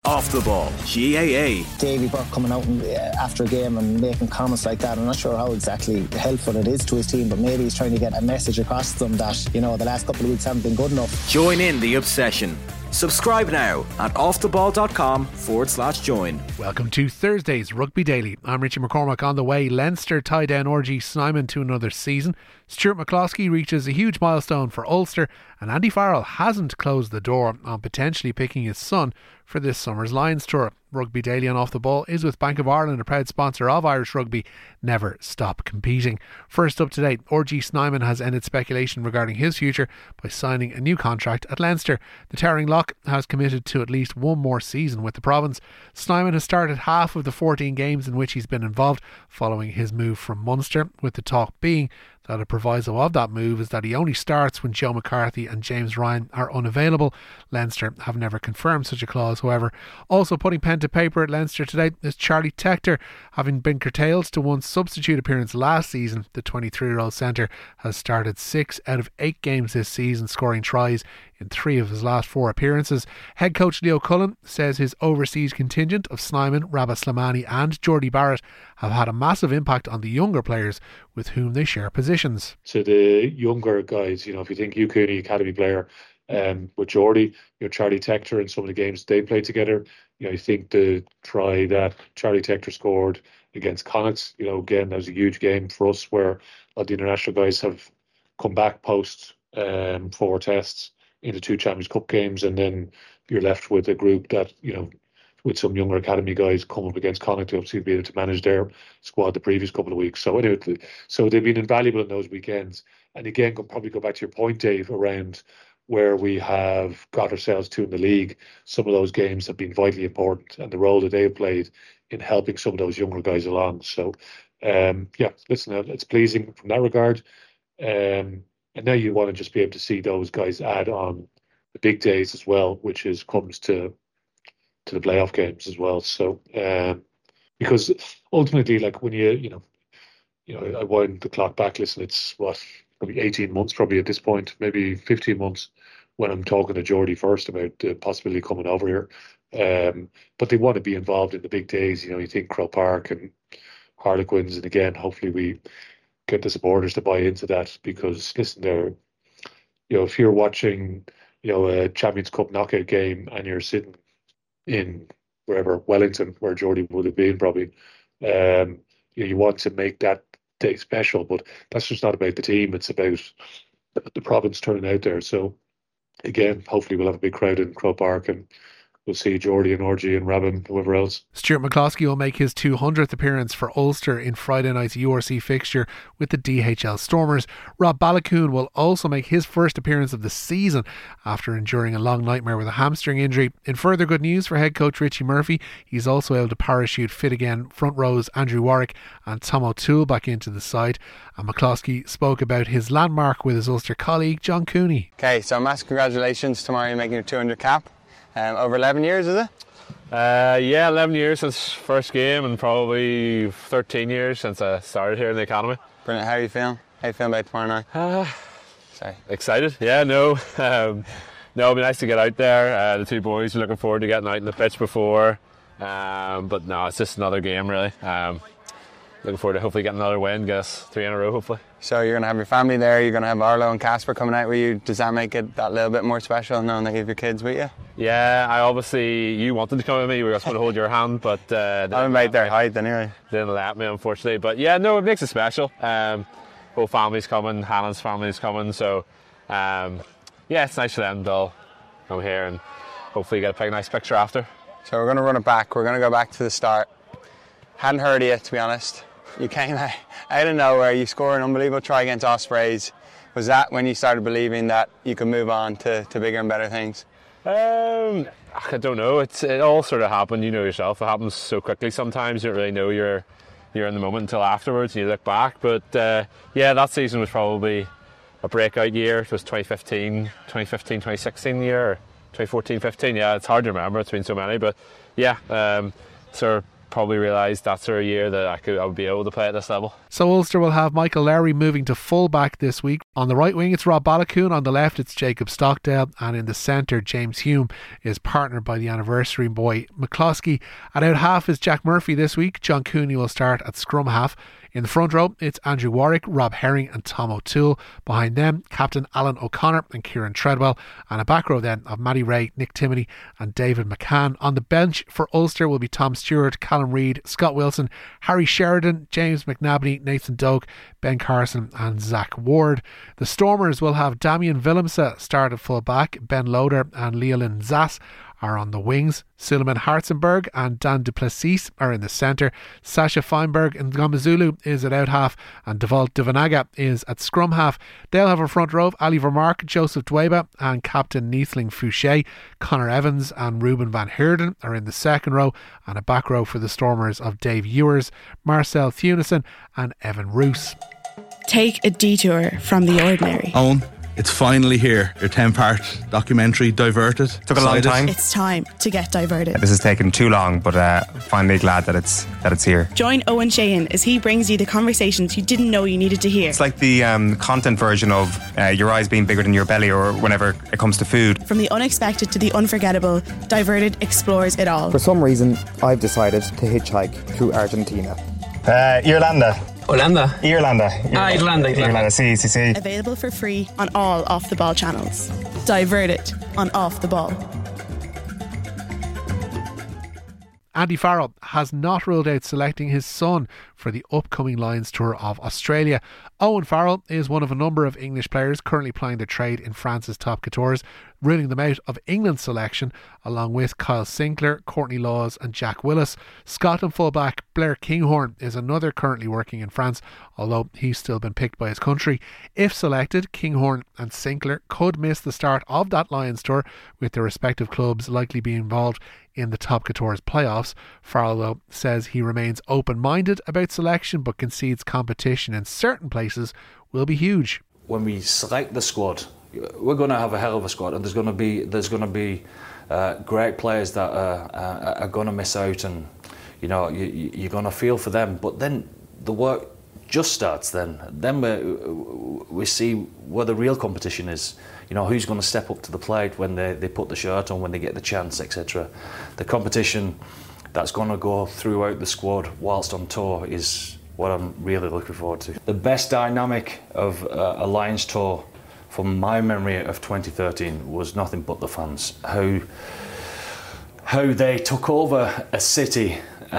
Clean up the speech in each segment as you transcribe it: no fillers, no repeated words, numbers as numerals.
Off the Ball, GAA. Davy Burke coming out after a game and making comments like that, I'm not sure how exactly helpful it is to his team, but maybe he's trying to get a message across to them that, the last couple of weeks haven't been good enough. Join in the obsession. Subscribe now at offtheball.com/join. Welcome to Thursday's Rugby Daily. I'm Richie McCormack. On the way, Leinster tie down RG Snyman to another season. Stuart McCloskey reaches a huge milestone for Ulster, and Andy Farrell hasn't closed the door on potentially picking his son for this summer's Lions tour. Rugby Daily on Off the Ball is with Bank of Ireland, a proud sponsor of Irish rugby. Never stop competing. First up to date, RG Snyman has ended speculation regarding his future by signing a new contract at Leinster. The Towering Lock has committed to at least one more season with the province. Snyman has started half of the 14 games in which he's been involved following his move from Munster, with the talk being that a proviso of that move is that he only starts when Joe McCarthy and James Ryan are unavailable. Leinster have never confirmed such a clause, however. Also putting pen to paper at Leinster today is Charlie Tector. Having been curtailed to one substitute appearance last season, the 23-year-old centre has started 6 out of 8 games this season, scoring tries in 3 of his last 4 appearances. Head coach Leo Cullen says his overseas contingent of Snyman, Rabah Slimani and Geordie Barrett have had a massive impact on the younger players with whom they share positions. To the younger guys, if you think Hugh Cooney, academy player, with Geordie, Charlie Tector and some of the games they played together, I think the try that Charlie Tector scored against Connacht, again, that was a huge game for us where all the international guys have come back post 4 tests into 2 Champions Cup games, and then you're left with a group that, with some younger academy guys come up against Connacht, obviously be able to manage their squad the previous couple of weeks. So anyway, so they've been invaluable in those weekends. And again, probably go back to your point, Dave, around where we have got ourselves to in the league. Some of those games have been vitally important, and the role that they've played in helping some of those younger guys along. So, listen, it's pleasing from that regard. And now you want to just be able to see those guys add on the big days as well, which comes to the playoff games as well. So, because ultimately, like when I wind the clock back, listen, it's probably 18 months probably at this point, maybe 15 months when I'm talking to Geordie first about the possibility of coming over here. But they want to be involved in the big days. You think Croke Park and Harlequins, and again, hopefully we get the supporters to buy into that, because listen, they're, if you're watching, a Champions Cup knockout game and you're sitting in wherever, Wellington, where Geordie would have been probably, you want to make that day special, but that's just not about the team, it's about the province turning out there. So again, hopefully we'll have a big crowd in Croke Park, and we'll see Geordie and RG and Rabin, whoever else. Stuart McCloskey will make his 200th appearance for Ulster in Friday night's URC fixture with the DHL Stormers. Rob Baloucoune will also make his first appearance of the season after enduring a long nightmare with a hamstring injury. In further good news for head coach Richie Murphy, he's also able to parachute fit again front rows Andrew Warwick and Tom O'Toole back into the side. And McCloskey spoke about his landmark with his Ulster colleague John Cooney. Okay, so massive congratulations tomorrow, you're making your 200 cap. Over 11 years, is it? 11 years since first game, and probably 13 years since I started here in the academy. Brilliant. How are you feeling? How are you feeling about tomorrow night? Sorry. Excited? Yeah, no. No, it'll be nice to get out there. The 2 boys are looking forward to getting out in the pitch before. But no, it's just another game, really. Looking forward to hopefully getting another win, get us 3 in a row, hopefully. So you're going to have your family there, you're going to have Arlo and Casper coming out with you. Does that make it that little bit more special, knowing that you have your kids with you? Yeah, you wanted to come with me, we were just going to hold your hand, but I'm right there, hide anyway. Didn't let me, unfortunately. But yeah, no, it makes it special. Whole family's coming, Hannah's family's coming, so it's nice for them to all come here and hopefully get a nice picture after. So we're going to run it back, we're going to go back to the start. Hadn't heard of you, to be honest. You came out of nowhere, you scored an unbelievable try against Ospreys. Was that when you started believing that you could move on to bigger and better things? I don't know. It all sort of happened, yourself. It happens so quickly sometimes. You don't really know you're in the moment until afterwards and you look back. But that season was probably a breakout year. It was 2016 year, or 2014-15. Yeah, it's hard to remember. It's been so many. But probably realised that sort of year that I would be able to play at this level. So Ulster will have Michael Lowry moving to full-back this week. On the right wing it's Rob Balakoon, on the left it's Jacob Stockdale, and in the centre James Hume is partnered by the anniversary boy McCloskey. At out half is Jack Murphy this week. John Cooney will start at scrum half. In the front row, it's Andrew Warwick, Rob Herring and Tom O'Toole. Behind them, Captain Alan O'Connor and Kieran Treadwell. And a back row then of Matty Ray, Nick Timoney and David McCann. On the bench for Ulster will be Tom Stewart, Callum Reid, Scott Wilson, Harry Sheridan, James McNabney, Nathan Doak, Ben Carson and Zach Ward. The Stormers will have Damien Willemse start at full back. Ben Loader and Leolin Zas are on the wings. Suleiman Hartzenberg and Dan Duplessis are in the centre. Sasha Feinberg and Ngomazulu is at out half, and Devalt Divanaga is at scrum half. They'll have a front row of Ali Vermark, Joseph Dweba and Captain Neithling Fouché. Connor Evans and Ruben Van Heerden are in the second row, and a back row for the Stormers of Dave Ewers, Marcel Thunison and Evan Roos. Take a detour from the ordinary. Owen, it's finally here. Your 10-part documentary, Diverted. Took a long time. It's time to get diverted. This has taken too long, but finally glad that it's here. Join Owen Sheehan as he brings you the conversations you didn't know you needed to hear. It's like the content version of your eyes being bigger than your belly, or whenever it comes to food. From the unexpected to the unforgettable, Diverted explores it all. For some reason, I've decided to hitchhike through Argentina. Irlanda. Irlanda. See. Available for free on all Off the Ball channels. Diverted on Off the Ball. Andy Farrell has not ruled out selecting his son for the upcoming Lions Tour of Australia. Owen Farrell is one of a number of English players currently plying their trade in France's top couture, ruling them out of England's selection, along with Kyle Sinclair, Courtney Laws and Jack Willis. Scotland fullback Blair Kinghorn is another currently working in France, although he's still been picked by his country. If selected, Kinghorn and Sinclair could miss the start of that Lions Tour, with their respective clubs likely being involved in the top couture's playoffs. Farrell, though, says he remains open-minded about selection, but concedes competition in certain places will be huge. When we select the squad, we're going to have a hell of a squad, and there's going to be great players that are going to miss out, and you're going to feel for them. But then the work just starts. Then we see where the real competition is. Who's going to step up to the plate when they put the shirt on, when they get the chance, etc. The competition that's going to go throughout the squad whilst on tour is what I'm really looking forward to. The best dynamic of a Lions Tour, from my memory of 2013, was nothing but the fans. How they took over a city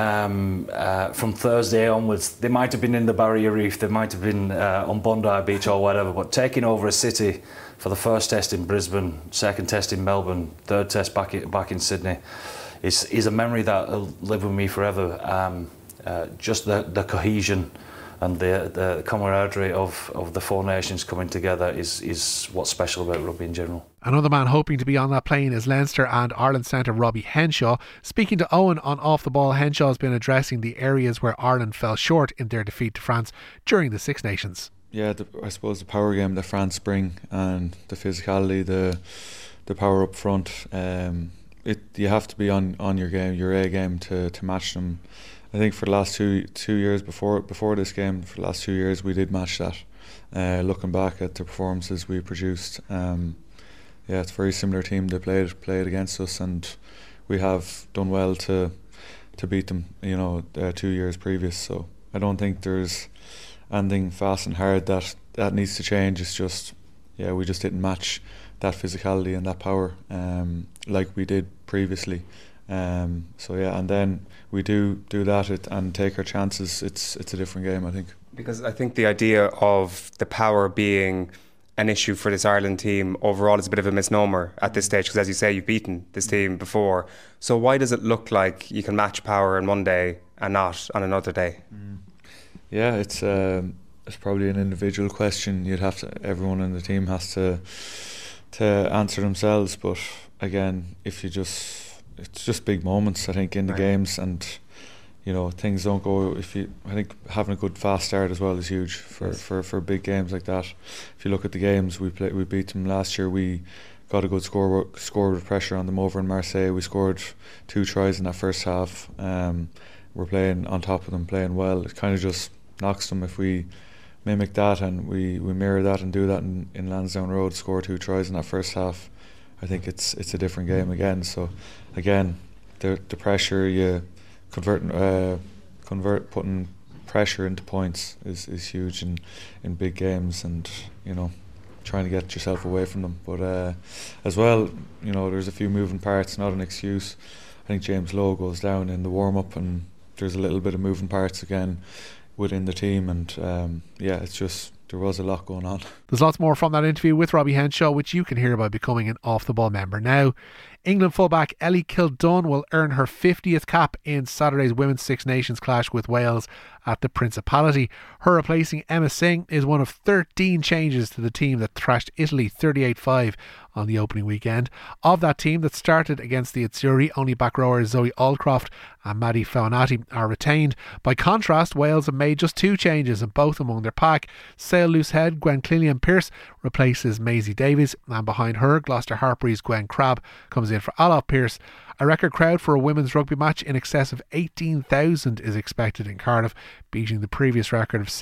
from Thursday onwards. They might have been in the Barrier Reef, they might have been on Bondi Beach or whatever, but taking over a city for the first test in Brisbane, second test in Melbourne, third test back in Sydney is a memory that will live with me forever. Just the cohesion and the camaraderie of the four nations coming together is what's special about rugby in general. Another man hoping to be on that plane is Leinster and Ireland centre Robbie Henshaw. Speaking to Owen on Off the Ball, Henshaw has been addressing the areas where Ireland fell short in their defeat to France during the Six Nations. Yeah, I suppose the power game that France bring and the physicality, the power up front, you have to be on your game, your A game to match them. I think for the last two years before this game, for the last 2 years we did match that. Looking back at the performances we produced, it's a very similar team they played against us, and we have done well to beat them 2 years previous. So I don't think there's anything fast and hard that needs to change. It's just we just didn't match that physicality and that power like we did previously. And then we do that and take our chances. It's a different game, I think. Because I think the idea of the power being an issue for this Ireland team overall is a bit of a misnomer at this stage, because as you say, you've beaten this team before. So why does it look like you can match power on one day and not on another day? Yeah, it's probably an individual question. Everyone in the team has to answer themselves. But again, it's just big moments, I think, in the games, and things don't go. I think having a good fast start as well is huge for big games like that. If you look at the games we beat them last year. We got a good score with pressure on them over in Marseille. We scored 2 tries in that first half, and we're playing on top of them, playing well. It kind of just knocks them if we mimic that and we mirror that and do that in Lansdowne Road, score 2 tries in that first half. I think it's a different game again. So again, the pressure you convert putting pressure into points is huge in big games, and trying to get yourself away from them. But as well, there's a few moving parts, not an excuse. I think James Lowe goes down in the warm-up, and there's a little bit of moving parts again within the team, and it's just, there was a lot going on. There's lots more from that interview with Robbie Henshaw, which you can hear by becoming an Off The Ball member now. England fullback Ellie Kildunn will earn her 50th cap in Saturday's Women's Six Nations clash with Wales at the Principality. Her replacing Emma Singh is one of 13 changes to the team that thrashed Italy 38-5 on the opening weekend. Of that team that started against the Azzurri, only back rowers Zoe Aldcroft and Maddie Faunati are retained. By contrast, Wales have made just 2 changes, and both among their pack. Sail loose head Gwen Clellan-Pearce replaces Maisie Davies, and behind her, Gloucester Hartpury's Gwen Crabb comes in for Olaf Pearce. A record crowd for a women's rugby match in excess of 18,000 is expected in Cardiff, beating the previous record of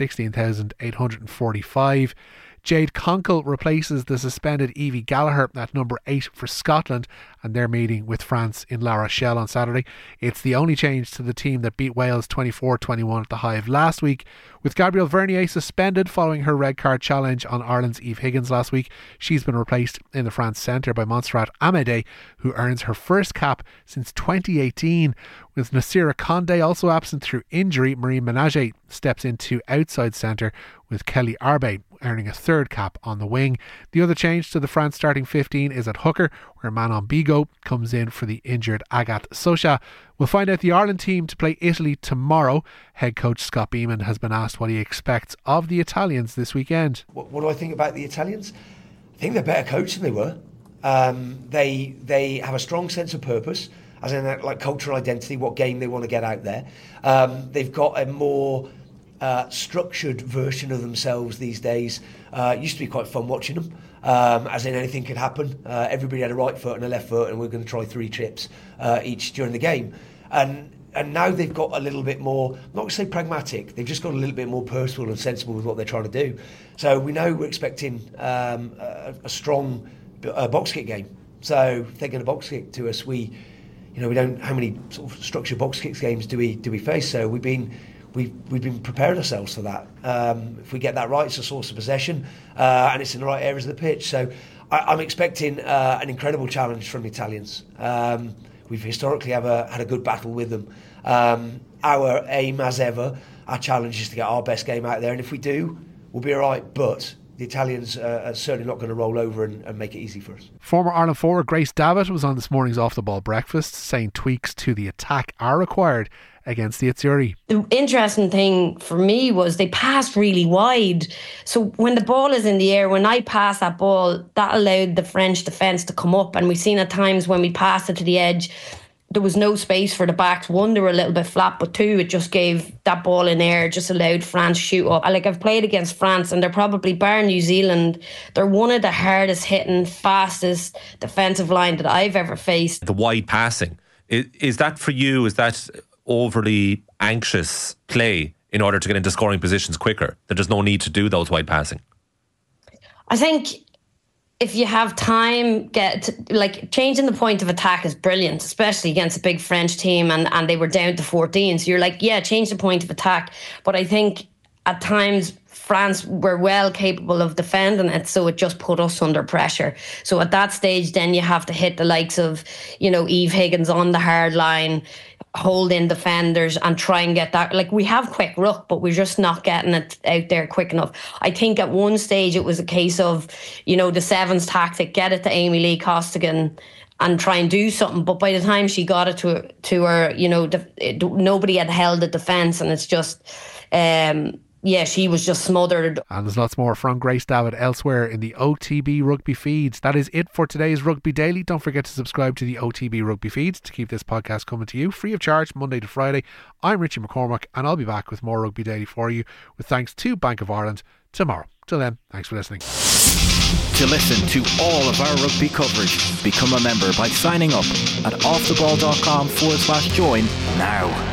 16,845. Jade Conkle replaces the suspended Evie Gallagher at number 8 for Scotland, and they're meeting with France in La Rochelle on Saturday. It's the only change to the team that beat Wales 24-21 at the Hive last week. With Gabrielle Vernier suspended following her red card challenge on Ireland's Eve Higgins last week, she's been replaced in the France centre by Montserrat Amédée, who earns her first cap since 2018. With Nasira Condé also absent through injury, Marie Ménager steps into outside centre, with Kelly Arbe earning a 3rd cap on the wing. The other change to the France starting 15 is at hooker, where Manon Bigot comes in for the injured Agathe Socha. We'll find out the Ireland team to play Italy tomorrow. Head coach Scott Beeman has been asked what he expects of the Italians this weekend. What do I think about the Italians? I think they're better coached than they were. They have a strong sense of purpose, as in like cultural identity, what game they want to get out there. They've got a more structured version of themselves these days. It used to be quite fun watching them, as in anything could happen. Everybody had a right foot and a left foot, and we're going to try 3 trips each during the game. And now they've got a little bit more, not going to say pragmatic, they've just got a little bit more personal and sensible with what they're trying to do. So we know we're expecting a strong box kick game. So if they're going to box kick to us, we don't, how many sort of structured box kick games do we face? So we've been preparing ourselves for that. If we get that right, it's a source of possession, and it's in the right areas of the pitch. So I'm expecting an incredible challenge from the Italians. We've historically had a good battle with them. Our aim, as ever, our challenge is to get our best game out there, and if we do, we'll be all right. But the Italians are certainly not going to roll over and make it easy for us. Former Ireland forward Grace Davitt was on this morning's Off The Ball breakfast, saying tweaks to the attack are required against the Azzurri. The interesting thing for me was they passed really wide. So when the ball is in the air, when I pass that ball, that allowed the French defence to come up. And we've seen at times when we passed it to the edge, there was no space for the backs. 1, they were a little bit flat, but 2, it just gave that ball in air, just allowed France to shoot up. I've played against France, and they're probably, bar New Zealand, they're one of the hardest hitting, fastest defensive line that I've ever faced. The wide passing, is that for you, is that overly anxious play in order to get into scoring positions quicker, that there's no need to do those wide passing? I think if you have time, changing the point of attack is brilliant, especially against a big French team, and they were down to 14. So you're like, yeah, change the point of attack. But I think at times France were well capable of defending it, so it just put us under pressure. So at that stage, then you have to hit the likes of, Eve Higgins on the hard line, hold in defenders and try and get that. We have quick ruck, but we're just not getting it out there quick enough. I think at one stage it was a case of, the sevens tactic, get it to Amy Lee Costigan and try and do something. But by the time she got it to her, nobody had held the defence, and it's just... she was just smothered. And there's lots more from Grace Davitt elsewhere in the OTB Rugby feeds. That is it for today's Rugby Daily. Don't forget to subscribe to the OTB Rugby feeds to keep this podcast coming to you free of charge Monday to Friday. I'm Richie McCormack, and I'll be back with more Rugby Daily for you, with thanks to Bank of Ireland, tomorrow. Till then, thanks for listening. To listen to all of our rugby coverage, become a member by signing up at offtheball.com/join now.